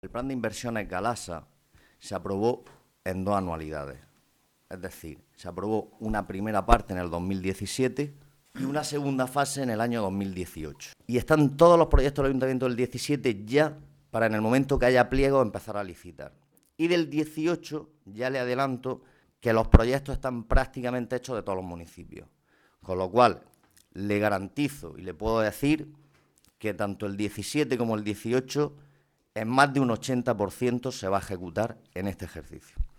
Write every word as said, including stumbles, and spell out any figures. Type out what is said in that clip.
El plan de inversiones Galasa se aprobó en dos anualidades. Es decir, se aprobó una primera parte en el dos mil diecisiete y una segunda fase en el año dos mil dieciocho. Y están todos los proyectos del Ayuntamiento del diecisiete ya para, en el momento que haya pliego, empezar a licitar. Y del dieciocho ya le adelanto que los proyectos están prácticamente hechos de todos los municipios. Con lo cual, le garantizo y le puedo decir que tanto el diecisiete como el dieciocho en más de un ochenta por ciento se va a ejecutar en este ejercicio.